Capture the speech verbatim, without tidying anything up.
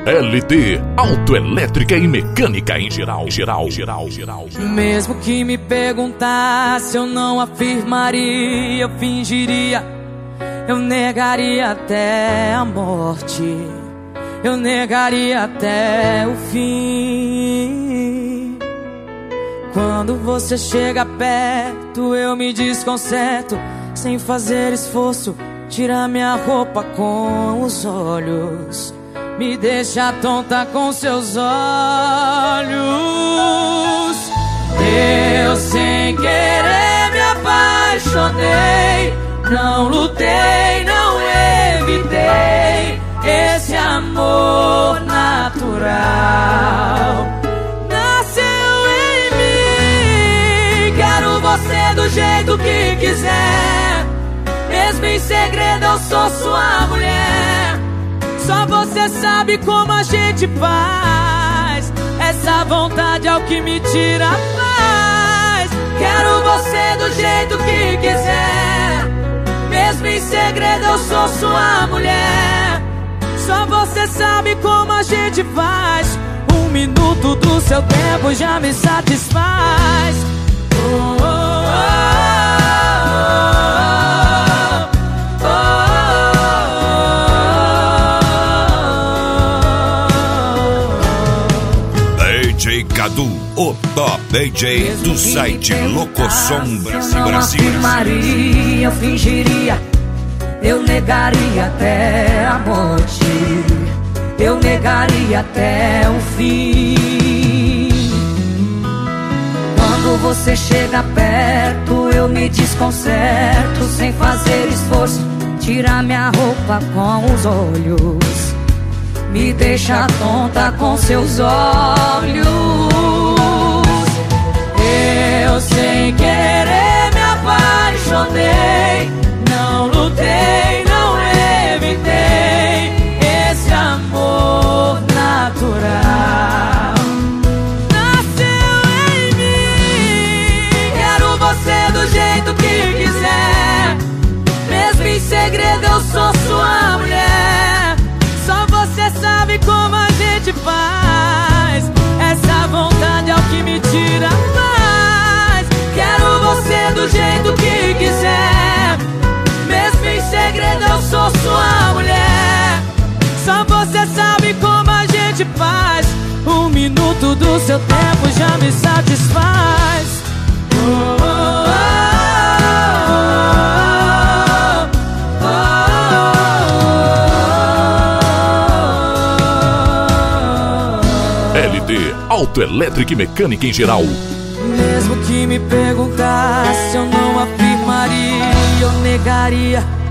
L T, autoelétrica e mecânica em geral, geral, geral, geral. Mesmo que me perguntasse, eu não afirmaria, eu fingiria, eu negaria até a morte, eu negaria até o fim. Quando você chega perto, eu me desconcerto, sem fazer esforço, tira minha roupa com os olhos, me deixa tonta com seus olhos. Eu sem querer me apaixonei, não lutei, não evitei esse amor natural. Nasceu em mim, quero você do jeito que quiser, mesmo em segredo eu sou sua mulher. Só você sabe como a gente faz, essa vontade é o que me tira a paz. Quero você do jeito que quiser, mesmo em segredo eu sou sua mulher. Só você sabe como a gente faz, um minuto do seu tempo já me satisfaz. Oh, oh, oh. D J Cadu, o top D J do site Locosom Brasil. Eu não afirmaria, eu fingiria, eu negaria até a morte, eu negaria até o fim. Quando você chega perto, eu me desconcerto, sem fazer esforço, tira minha roupa com os olhos, me deixa tonta com seus olhos. Eu sem querer me apaixonei, não lutei, não evitei esse amor natural. Nasceu em mim, quero você do jeito que quiser, mesmo em segredo eu sou sua mulher. Só você sabe como a gente faz, essa vontade é o que me tira a paz. Quero você do jeito que quiser, mesmo em segredo eu sou sua mulher. Só você sabe como a gente faz, um minuto do seu tempo já me satisfaz. Oh, oh, oh, oh, oh. L T, autoelétrica e mecânica em geral. Mesmo que me perguntasse, eu não afirmaria, eu negaria